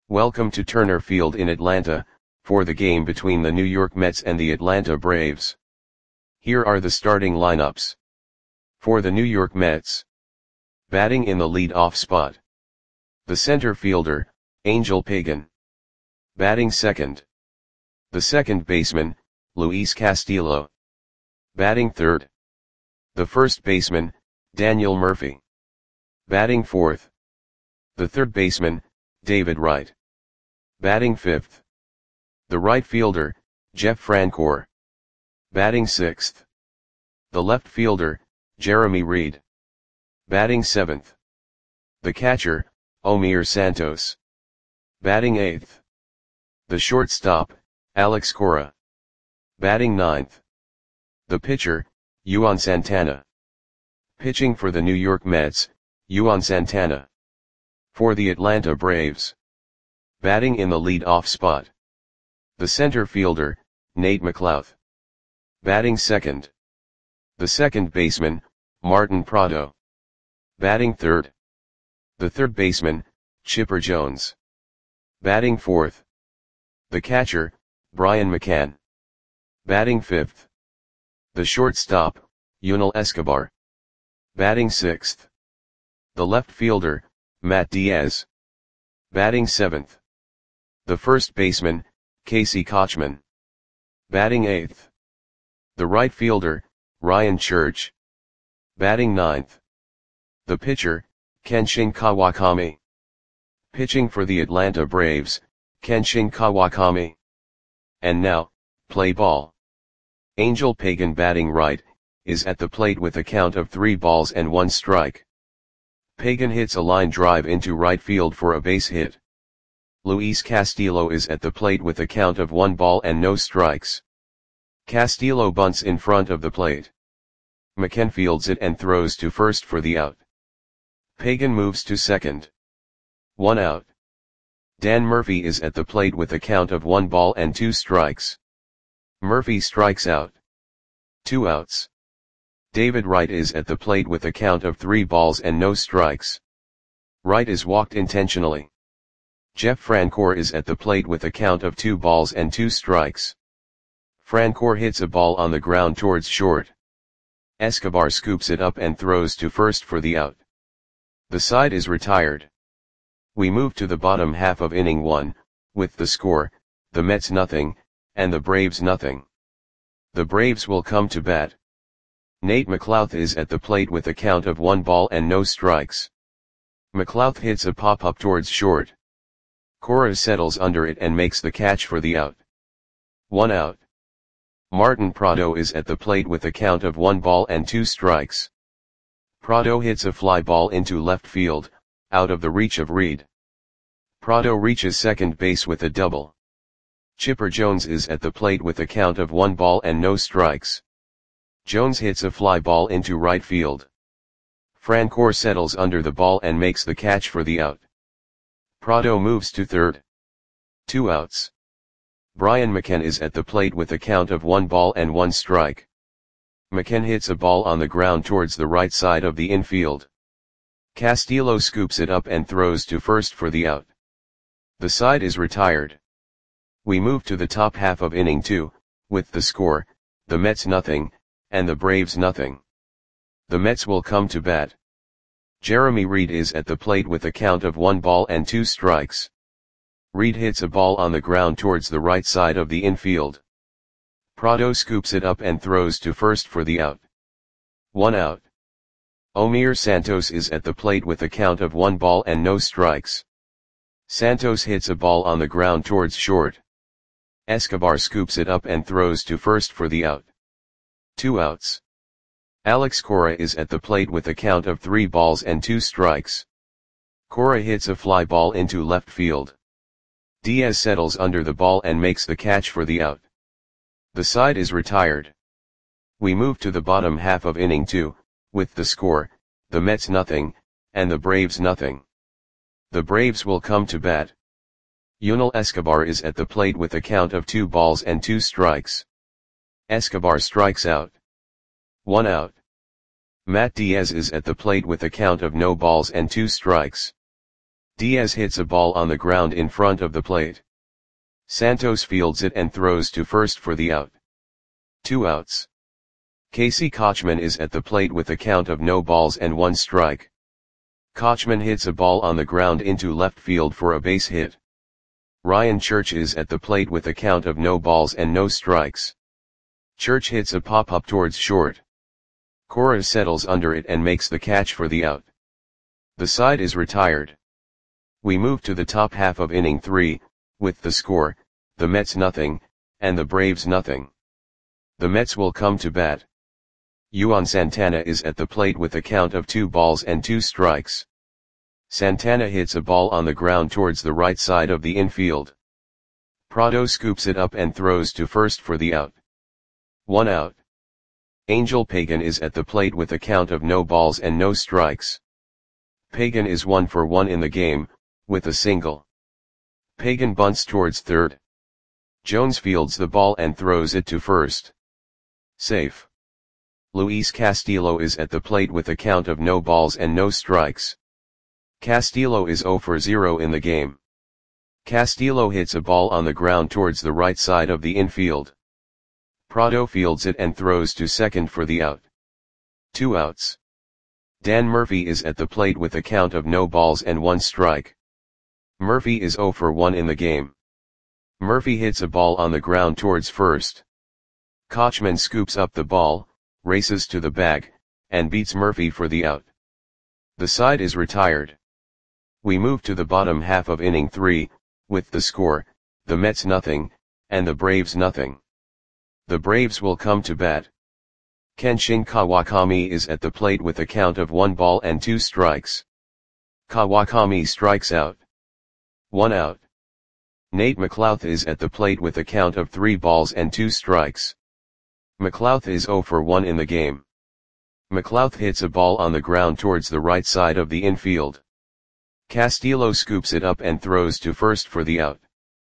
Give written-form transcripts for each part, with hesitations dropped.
Welcome to Turner Field in Atlanta, for the game between the New York Mets and the Atlanta Braves. Here are the starting lineups. For the New York Mets. Batting in the lead-off spot. The center fielder, Angel Pagan. Batting second. The second baseman, Luis Castillo. Batting third. The first baseman, Daniel Murphy. Batting fourth. The third baseman, David Wright. Batting fifth. The right fielder, Jeff Francoeur. Batting sixth. The left fielder, Jeremy Reed. Batting seventh. The catcher, Omir Santos. Batting eighth. The shortstop, Alex Cora. Batting ninth. The pitcher, Juan Santana. Pitching for the New York Mets, Juan Santana. For the Atlanta Braves. Batting in the lead-off spot. The center fielder, Nate McLouth. Batting second. The second baseman, Martin Prado. Batting third. The third baseman, Chipper Jones. Batting fourth. The catcher, Brian McCann. Batting fifth. The shortstop, Yunel Escobar. Batting sixth. The left fielder, Matt Diaz. Batting seventh. The first baseman, Casey Kochman. Batting eighth. The right fielder, Ryan Church. Batting ninth. The pitcher, Kenshin Kawakami. Pitching for the Atlanta Braves, Kenshin Kawakami. And now, play ball. Angel Pagan batting right, is at the plate with a count of 3 balls and 1 strike. Pagan hits a line drive into right field for a base hit. Luis Castillo is at the plate with a count of 1 ball and no strikes. Castillo bunts in front of the plate. McCann fields it and throws to first for the out. Pagan moves to second. 1 out. Dan Murphy is at the plate with a count of 1 ball and 2 strikes. Murphy strikes out. 2 outs. David Wright is at the plate with a count of 3 balls and no strikes. Wright is walked intentionally. Jeff Francoeur is at the plate with a count of 2 balls and 2 strikes. Francoeur hits a ball on the ground towards short. Escobar scoops it up and throws to first for the out. The side is retired. We move to the bottom half of inning 1, with the score, the Mets nothing, and the Braves nothing. The Braves will come to bat. Nate McLouth is at the plate with a count of 1 ball and no strikes. McLouth hits a pop-up towards short. Cora settles under it and makes the catch for the out. 1 out. Martin Prado is at the plate with a count of 1 ball and 2 strikes. Prado hits a fly ball into left field, out of the reach of Reed. Prado reaches second base with a double. Chipper Jones is at the plate with a count of 1 ball and no strikes. Jones hits a fly ball into right field. Francoeur settles under the ball and makes the catch for the out. Prado moves to third. 2 outs. Brian McCann is at the plate with a count of 1 ball and 1 strike. McCann hits a ball on the ground towards the right side of the infield. Castillo scoops it up and throws to first for the out. The side is retired. We move to the top half of inning 2, with the score, the Mets nothing, and the Braves nothing. The Mets will come to bat. Jeremy Reed is at the plate with a count of 1 ball and 2 strikes. Reed hits a ball on the ground towards the right side of the infield. Prado scoops it up and throws to first for the out. 1 out. Omir Santos is at the plate with a count of 1 ball and no strikes. Santos hits a ball on the ground towards short. Escobar scoops it up and throws to first for the out. 2 outs. Alex Cora is at the plate with a count of 3 balls and 2 strikes. Cora hits a fly ball into left field. Diaz settles under the ball and makes the catch for the out. The side is retired. We move to the bottom half of inning 2, with the score, the Mets nothing, and the Braves nothing. The Braves will come to bat. Yunel Escobar is at the plate with a count of 2 balls and 2 strikes. Escobar strikes out. 1 out. Matt Diaz is at the plate with a count of no balls and 2 strikes. Diaz hits a ball on the ground in front of the plate. Santos fields it and throws to first for the out. 2 outs. Casey Kochman is at the plate with a count of no balls and 1 strike. Kochman hits a ball on the ground into left field for a base hit. Ryan Church is at the plate with a count of no balls and no strikes. Church hits a pop-up towards short. Cora settles under it and makes the catch for the out. The side is retired. We move to the top half of inning 3, with the score, the Mets nothing, and the Braves nothing. The Mets will come to bat. Juan Santana is at the plate with a count of 2 balls and 2 strikes. Santana hits a ball on the ground towards the right side of the infield. Prado scoops it up and throws to first for the out. 1 out. Angel Pagan is at the plate with a count of no balls and no strikes. Pagan is 1 for 1 in the game, with a single. Pagan bunts towards third. Jones fields the ball and throws it to first. Safe. Luis Castillo is at the plate with a count of no balls and no strikes. Castillo is 0 for 0 in the game. Castillo hits a ball on the ground towards the right side of the infield. Prado fields it and throws to second for the out. 2 outs. Dan Murphy is at the plate with a count of no balls and 1 strike. Murphy is 0 for 1 in the game. Murphy hits a ball on the ground towards first. Kochman scoops up the ball, races to the bag, and beats Murphy for the out. The side is retired. We move to the bottom half of inning 3, with the score, the Mets nothing, and the Braves nothing. The Braves will come to bat. Kenshin Kawakami is at the plate with a count of 1 ball and 2 strikes. Kawakami strikes out. 1 out. Nate McLouth is at the plate with a count of 3 balls and 2 strikes. McLouth is 0 for 1 in the game. McLouth hits a ball on the ground towards the right side of the infield. Castillo scoops it up and throws to first for the out.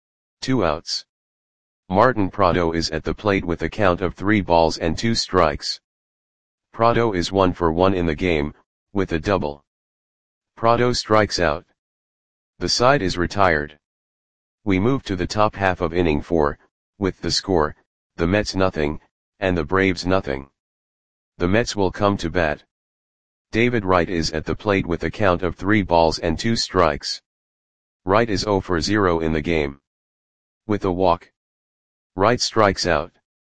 2 outs. Martin Prado is at the plate with a count of 3 balls and 2 strikes. Prado is 1 for 1 in the game, with a double. Prado strikes out. The side is retired. We move to the top half of inning 4, with the score, the Mets nothing, and the Braves nothing. The Mets will come to bat. David Wright is at the plate with a count of 3 balls and 2 strikes. Wright is 0 for 0 in the game. With a walk. Wright strikes out.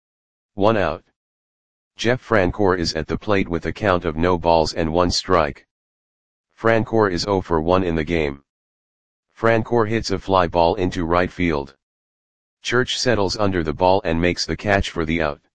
1 out. Jeff Francoeur is at the plate with a count of no balls and 1 strike. Francoeur is 0 for 1 in the game. Francoeur hits a fly ball into right field. Church settles under the ball and makes the catch for the out.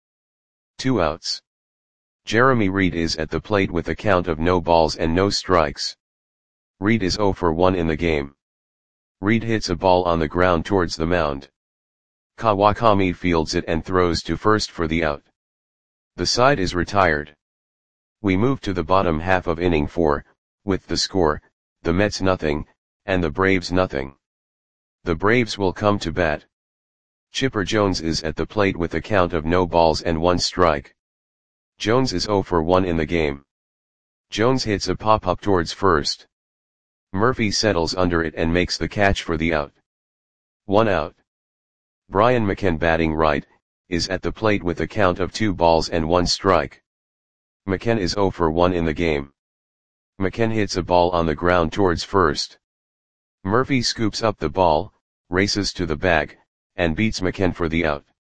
2 outs. Jeremy Reed is at the plate with a count of no balls and no strikes. Reed is 0 for 1 in the game. Reed hits a ball on the ground towards the mound. Kawakami fields it and throws to first for the out. The side is retired. We move to the bottom half of inning 4, with the score, the Mets nothing, and the Braves nothing. The Braves will come to bat. Chipper Jones is at the plate with a count of no balls and 1 strike. Jones is 0 for 1 in the game. Jones hits a pop-up towards first. Murphy settles under it and makes the catch for the out. 1 out. Brian McCann batting right, is at the plate with a count of 2 balls and 1 strike. McCann is 0 for 1 in the game. McCann hits a ball on the ground towards first. Murphy scoops up the ball, races to the bag, and beats McCann for the out.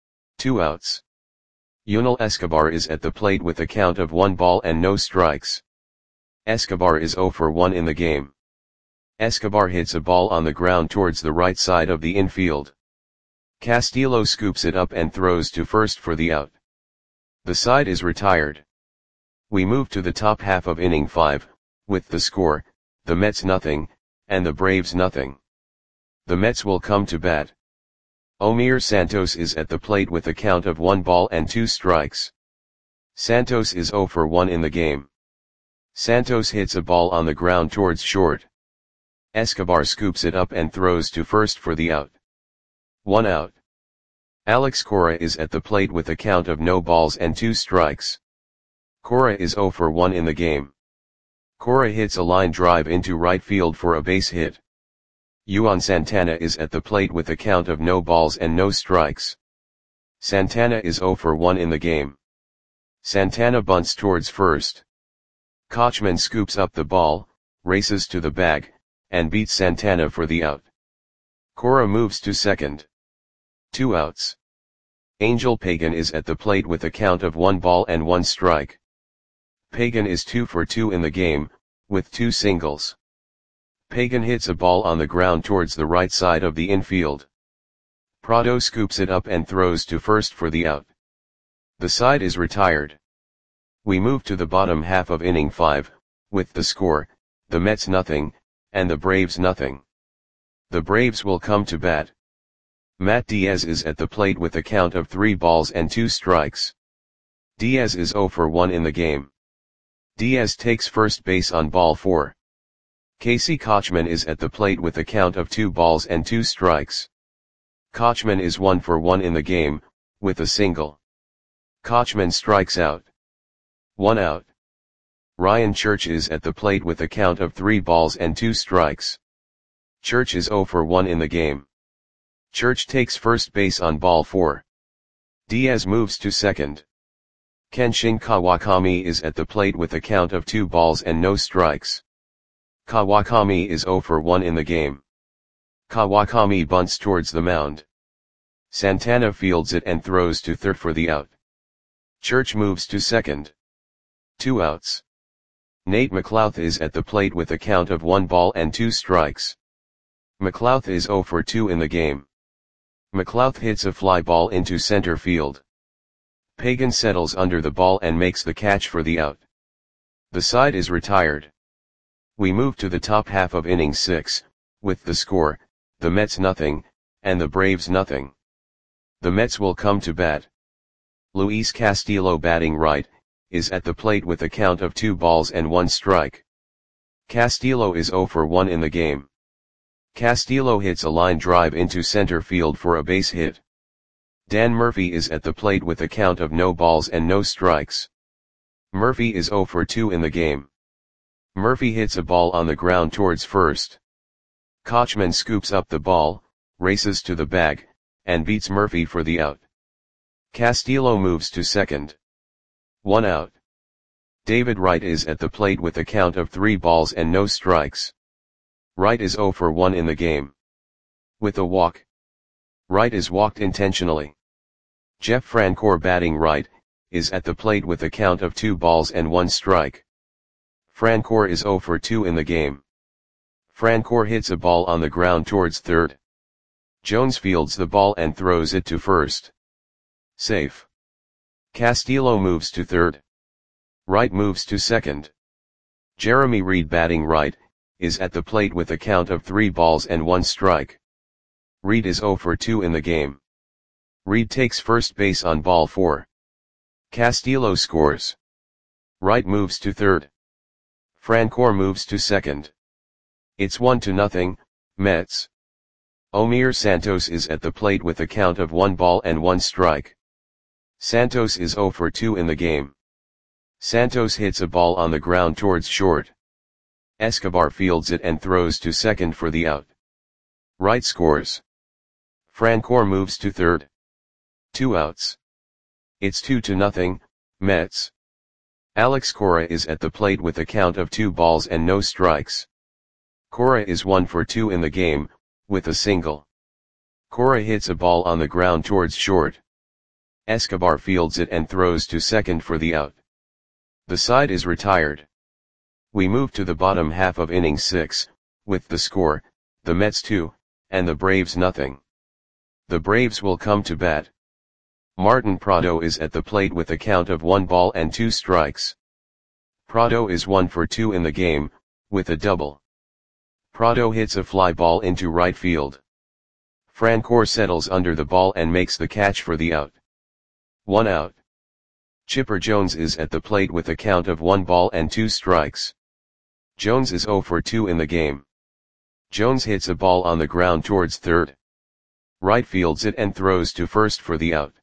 2 outs. Yunel Escobar is at the plate with a count of 1 ball and no strikes. Escobar is 0 for 1 in the game. Escobar hits a ball on the ground towards the right side of the infield. Castillo scoops it up and throws to first for the out. The side is retired. We move to the top half of inning 5, with the score, the Mets nothing, and the Braves nothing. The Mets will come to bat. Omir Santos is at the plate with a count of 1 ball and 2 strikes. Santos is 0 for 1 in the game. Santos hits a ball on the ground towards short. Escobar scoops it up and throws to first for the out. 1 out. Alex Cora is at the plate with a count of no balls and 2 strikes. Cora is 0 for 1 in the game. Cora hits a line drive into right field for a base hit. Juan Santana is at the plate with a count of no balls and no strikes. Santana is 0 for 1 in the game. Santana bunts towards first. Kochman scoops up the ball, races to the bag, and beats Santana for the out. Cora moves to second. 2 outs. Angel Pagan is at the plate with a count of 1 ball and 1 strike. Pagan is 2 for 2 in the game, with 2 singles. Pagan hits a ball on the ground towards the right side of the infield. Prado scoops it up and throws to first for the out. The side is retired. We move to the bottom half of inning 5, with the score, the Mets nothing, and the Braves nothing. The Braves will come to bat. Matt Diaz is at the plate with a count of 3 balls and 2 strikes. Diaz is 0 for 1 in the game. Diaz takes first base on ball 4. Casey Kochman is at the plate with a count of 2 balls and 2 strikes. Kochman is 1 for 1 in the game, with a single. Kochman strikes out. 1 out. Ryan Church is at the plate with a count of 3 balls and 2 strikes. Church is 0 for 1 in the game. Church takes first base on ball 4. Diaz moves to second. Kenshin Kawakami is at the plate with a count of 2 balls and no strikes. Kawakami is 0 for 1 in the game. Kawakami bunts towards the mound. Santana fields it and throws to third for the out. Church moves to second. 2 outs. Nate McLouth is at the plate with a count of 1 ball and 2 strikes. McLouth is 0 for 2 in the game. McLouth hits a fly ball into center field. Pagan settles under the ball and makes the catch for the out. The side is retired. We move to the top half of inning 6, with the score, the Mets nothing, and the Braves nothing. The Mets will come to bat. Luis Castillo, batting right, is at the plate with a count of 2 balls and 1 strike. Castillo is 0 for 1 in the game. Castillo hits a line drive into center field for a base hit. Dan Murphy is at the plate with a count of no balls and no strikes. Murphy is 0 for 2 in the game. Murphy hits a ball on the ground towards first. Kochman scoops up the ball, races to the bag, and beats Murphy for the out. Castillo moves to second. 1 out. David Wright is at the plate with a count of 3 balls and no strikes. Wright is 0 for 1 in the game. With a walk. Wright is walked intentionally. Jeff Francoeur, batting right, is at the plate with a count of 2 balls and 1 strike. Francoeur is 0 for 2 in the game. Francoeur hits a ball on the ground towards third. Jones fields the ball and throws it to first. Safe. Castillo moves to third. Wright moves to second. Jeremy Reed, batting right, is at the plate with a count of 3 balls and 1 strike. Reed is 0 for 2 in the game. Reed takes first base on ball 4. Castillo scores. Wright moves to third. Francoeur moves to second. It's 1-0, Mets. Omir Santos is at the plate with a count of 1 ball and 1 strike. Santos is 0 for 2 in the game. Santos hits a ball on the ground towards short. Escobar fields it and throws to second for the out. Wright scores. Francoeur moves to third. 2 outs. It's 2-0, Mets. Alex Cora is at the plate with a count of 2 balls and no strikes. Cora is 1 for 2 in the game, with a single. Cora hits a ball on the ground towards short. Escobar fields it and throws to second for the out. The side is retired. We move to the bottom half of inning 6, with the score, the Mets 2, and the Braves nothing. The Braves will come to bat. Martin Prado is at the plate with a count of 1 ball and 2 strikes. Prado is 1 for 2 in the game, with a double. Prado hits a fly ball into right field. Francoeur settles under the ball and makes the catch for the out. 1 out. Chipper Jones is at the plate with a count of 1 ball and 2 strikes. Jones is 0 for 2 in the game. Jones hits a ball on the ground towards third. Wright fields it and throws to first for the out.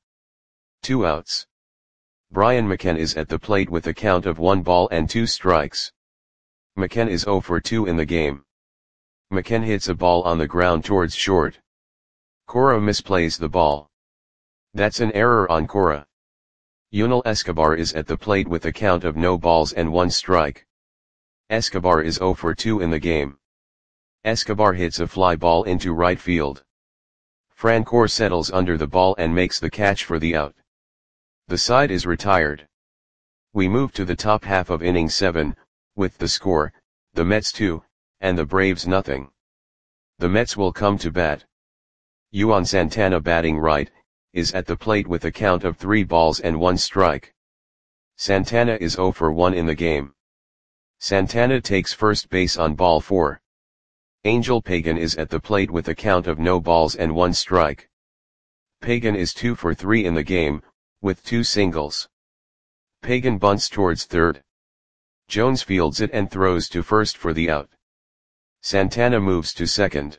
2 outs. Brian McCann is at the plate with a count of 1 ball and 2 strikes. McKen is 0 for 2 in the game. McKen hits a ball on the ground towards short. Cora misplays the ball. That's an error on Cora. Yunel Escobar is at the plate with a count of no balls and 1 strike. Escobar is 0 for 2 in the game. Escobar hits a fly ball into right field. Francoeur settles under the ball and makes the catch for the out. The side is retired. We move to the top half of inning 7, with the score, the Mets 2, and the Braves nothing. The Mets will come to bat. Juan Santana, batting right, is at the plate with a count of 3 balls and 1 strike. Santana is 0 for 1 in the game. Santana takes first base on ball 4. Angel Pagan is at the plate with a count of no balls and 1 strike. Pagan is 2 for 3 in the game, with 2 singles. Pagan bunts towards third. Jones fields it and throws to first for the out. Santana moves to second.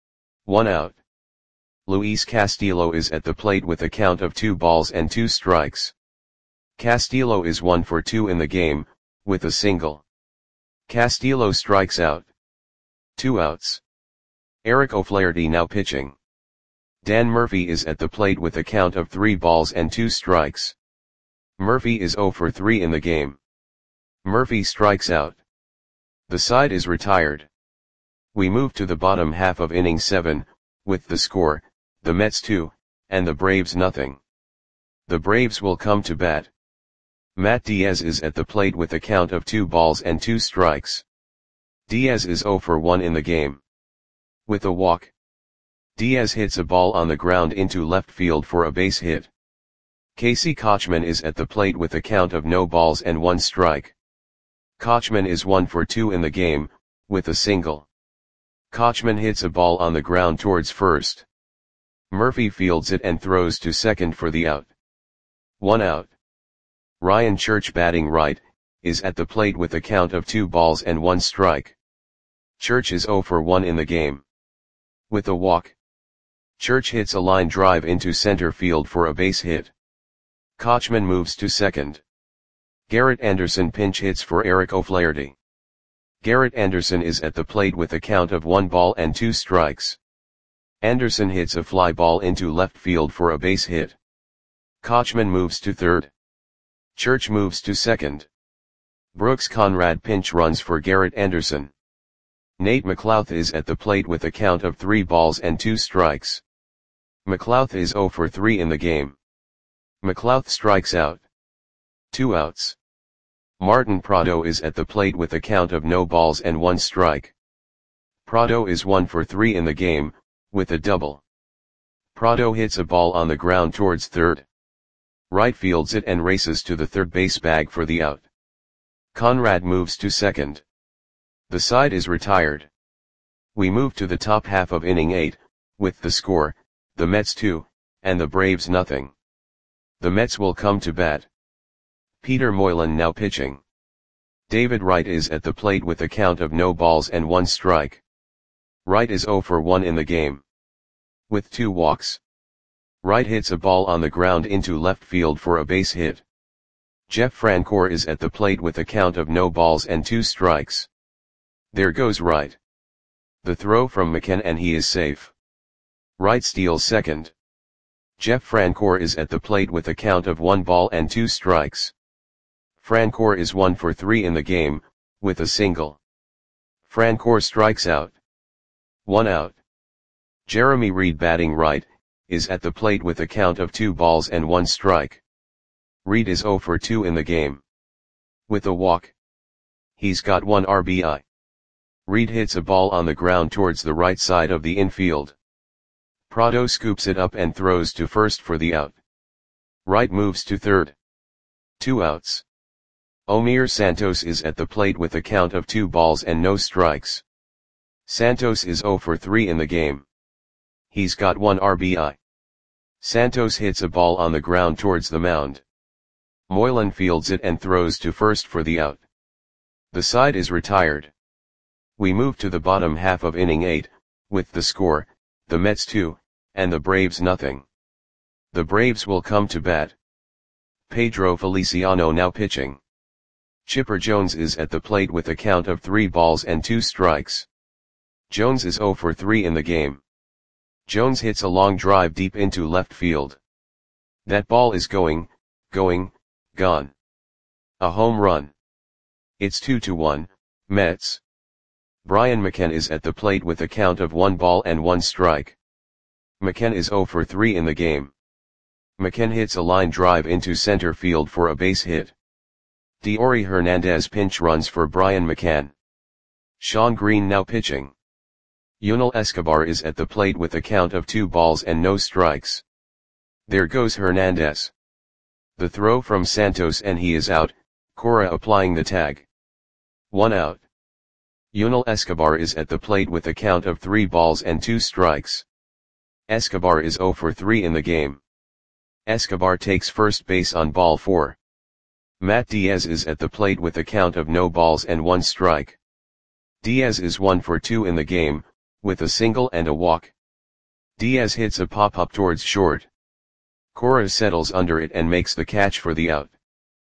1 out. Luis Castillo is at the plate with a count of 2 balls and 2 strikes. Castillo is 1 for 2 in the game, with a single. Castillo strikes out. 2 outs. Eric O'Flaherty now pitching. Dan Murphy is at the plate with a count of 3 balls and 2 strikes. Murphy is 0 for 3 in the game. Murphy strikes out. The side is retired. We move to the bottom half of inning 7, with the score, the Mets 2, and the Braves nothing. The Braves will come to bat. Matt Diaz is at the plate with a count of 2 balls and 2 strikes. Diaz is 0 for 1 in the game. With a walk. Diaz hits a ball on the ground into left field for a base hit. Casey Kotchman is at the plate with a count of no balls and 1 strike. Kotchman is 1 for 2 in the game, with a single. Kotchman hits a ball on the ground towards first. Murphy fields it and throws to second for the out. 1 out. Ryan Church, batting right, is at the plate with a count of 2 balls and 1 strike. Church is 0 for 1 in the game. With a walk. Church hits a line drive into center field for a base hit. Kotchman moves to second. Garrett Anderson pinch hits for Eric O'Flaherty. Garrett Anderson is at the plate with a count of 1 ball and 2 strikes. Anderson hits a fly ball into left field for a base hit. Kotchman moves to third. Church moves to second. Brooks Conrad pinch runs for Garrett Anderson. Nate McLouth is at the plate with a count of 3 balls and 2 strikes. McLouth is 0 for 3 in the game. McLouth strikes out. 2 outs. Martin Prado is at the plate with a count of no balls and 1 strike. Prado is 1 for 3 in the game, with a double. Prado hits a ball on the ground towards third. Right fields it and races to the third base bag for the out. Conrad moves to second. The side is retired. We move to the top half of inning 8, with the score, the Mets 2, and the Braves nothing. The Mets will come to bat. Peter Moylan now pitching. David Wright is at the plate with a count of no balls and 1 strike. Wright is 0 for 1 in the game. With 2 walks. Wright hits a ball on the ground into left field for a base hit. Jeff Francoeur is at the plate with a count of no balls and 2 strikes. There goes Wright. The throw from McKen and he is safe. Wright steals second. Jeff Francoeur is at the plate with a count of 1 ball and 2 strikes. Francoeur is 1 for 3 in the game, with a single. Francoeur strikes out. 1 out. Jeremy Reed, batting right, is at the plate with a count of 2 balls and 1 strike. Reed is 0 for 2 in the game. With a walk. He's got 1 RBI. Reed hits a ball on the ground towards the right side of the infield. Prado scoops it up and throws to first for the out. Wright moves to third. 2 outs. Omir Santos is at the plate with a count of 2 balls and no strikes. Santos is 0 for 3 in the game. He's got 1 RBI. Santos hits a ball on the ground towards the mound. Moylan fields it and throws to first for the out. The side is retired. We move to the bottom half of inning 8, with the score, the Mets 2, and the Braves nothing. The Braves will come to bat. Pedro Feliciano now pitching. Chipper Jones is at the plate with a count of 3 balls and 2 strikes. Jones is 0 for 3 in the game. Jones hits a long drive deep into left field. That ball is gone. A home run. It's 2-1, Mets. Brian McCann is at the plate with a count of 1 ball and 1 strike. McCann is 0 for 3 in the game. McCann hits a line drive into center field for a base hit. Deory Hernandez pinch runs for Brian McCann. Shawn Green now pitching. Yunel Escobar is at the plate with a count of 2 balls and no strikes. There goes Hernandez. The throw from Santos and he is out, Cora applying the tag. 1 out. Yunel Escobar is at the plate with a count of 3 balls and 2 strikes. Escobar is 0 for 3 in the game. Escobar takes first base on ball 4. Matt Diaz is at the plate with a count of no balls and 1 strike. Diaz is 1 for 2 in the game, with a single and a walk. Diaz hits a pop-up towards short. Cora settles under it and makes the catch for the out.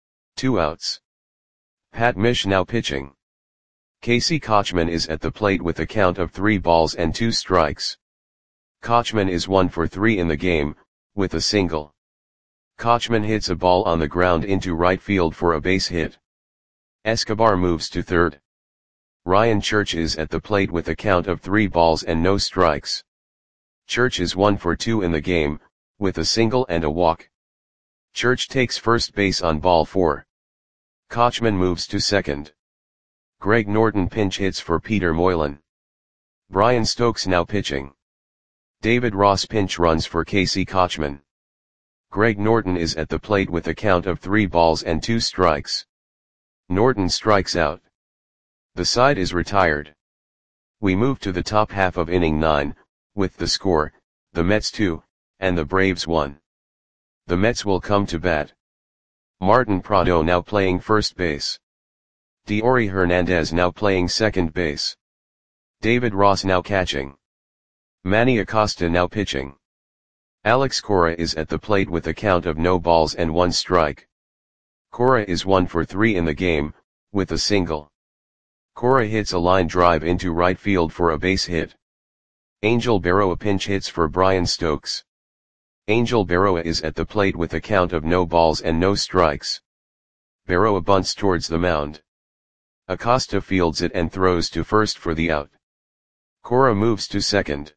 2 outs. Pat Mish now pitching. Casey Kotchman is at the plate with a count of 3 balls and 2 strikes. Kotchman is 1 for 3 in the game, with a single. Kotchman hits a ball on the ground into right field for a base hit. Escobar moves to third. Ryan Church is at the plate with a count of 3 balls and no strikes. Church is 1 for 2 in the game, with a single and a walk. Church takes first base on ball 4. Kotchman moves to second. Greg Norton pinch hits for Peter Moylan. Brian Stokes now pitching. David Ross pinch runs for Casey Kotchman. Greg Norton is at the plate with a count of 3 balls and 2 strikes. Norton strikes out. The side is retired. We move to the top half of inning 9, with the score, the Mets 2, and the Braves 1. The Mets will come to bat. Martin Prado now playing first base. Deory Hernandez now playing second base. David Ross now catching. Manny Acosta now pitching. Alex Cora is at the plate with a count of no balls and 1 strike. Cora is 1 for 3 in the game, with a single. Cora hits a line drive into right field for a base hit. Angel Berroa pinch hits for Brian Stokes. Angel Berroa is at the plate with a count of no balls and no strikes. Berroa bunts towards the mound. Acosta fields it and throws to first for the out. Cora moves to second.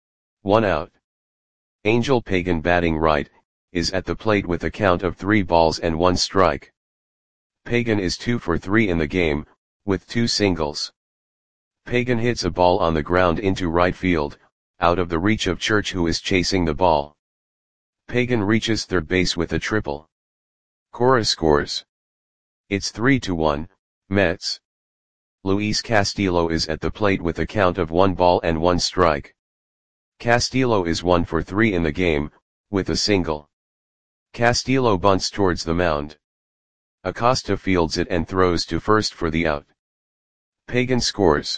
1 out. Angel Pagan batting right, is at the plate with a count of 3 balls and 1 strike. Pagan is 2 for 3 in the game, with 2 singles. Pagan hits a ball on the ground into right field, out of the reach of Church who is chasing the ball. Pagan reaches third base with a triple. Cora scores. It's 3-1, Mets. Luis Castillo is at the plate with a count of 1 ball and 1 strike. Castillo is 1 for 3 in the game, with a single. Castillo bunts towards the mound. Acosta fields it and throws to first for the out. Pagan scores.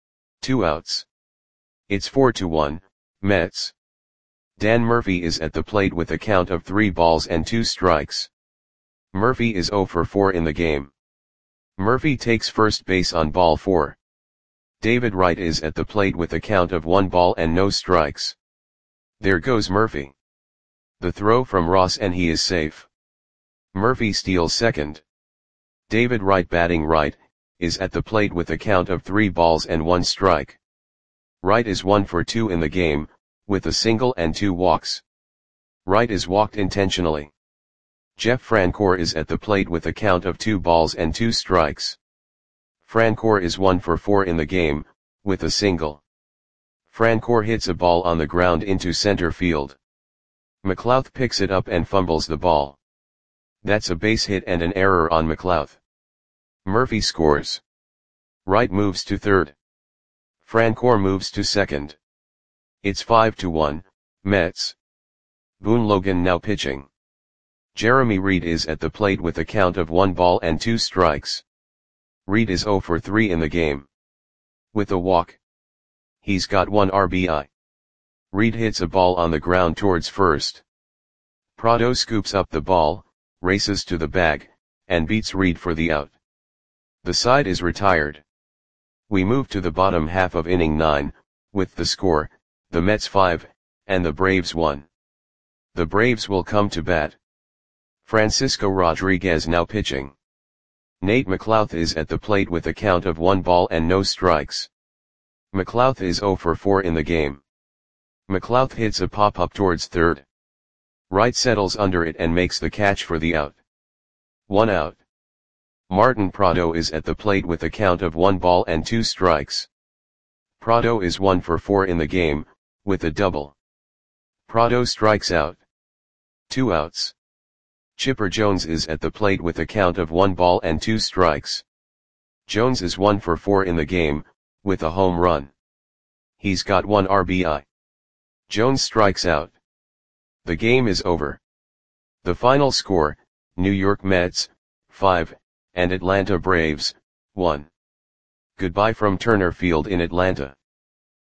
2 outs. It's 4-1, Mets. Dan Murphy is at the plate with a count of 3 balls and 2 strikes. Murphy is 0 for 4 in the game. Murphy takes first base on ball 4. David Wright is at the plate with a count of 1 ball and no strikes. There goes Murphy. The throw from Ross and he is safe. Murphy steals second. David Wright batting right, is at the plate with a count of 3 balls and 1 strike. Wright is 1 for 2 in the game, with a single and 2 walks. Wright is walked intentionally. Jeff Francoeur is at the plate with a count of 2 balls and 2 strikes. Francoeur is 1 for 4 in the game, with a single. Francoeur hits a ball on the ground into center field. McLouth picks it up and fumbles the ball. That's a base hit and an error on McLouth. Murphy scores. Wright moves to third. Francoeur moves to second. It's 5-1, Mets. Boone Logan now pitching. Jeremy Reed is at the plate with a count of 1 ball and 2 strikes. Reed is 0 for 3 in the game. With a walk. He's got 1 RBI. Reed hits a ball on the ground towards first. Prado scoops up the ball, races to the bag, and beats Reed for the out. The side is retired. We move to the bottom half of inning 9, with the score, the Mets 5, and the Braves 1. The Braves will come to bat. Francisco Rodriguez now pitching. Nate McLouth is at the plate with a count of 1 ball and no strikes. McLouth is 0 for 4 in the game. McLouth hits a pop-up towards third. Wright settles under it and makes the catch for the out. 1 out. Martin Prado is at the plate with a count of 1 ball and 2 strikes. Prado is 1 for 4 in the game, with a double. Prado strikes out. 2 outs. Chipper Jones is at the plate with a count of 1 ball and 2 strikes. Jones is 1 for 4 in the game, with a home run. He's got 1 RBI. Jones strikes out. The game is over. The final score, New York Mets, 5, and Atlanta Braves, 1. Goodbye from Turner Field in Atlanta.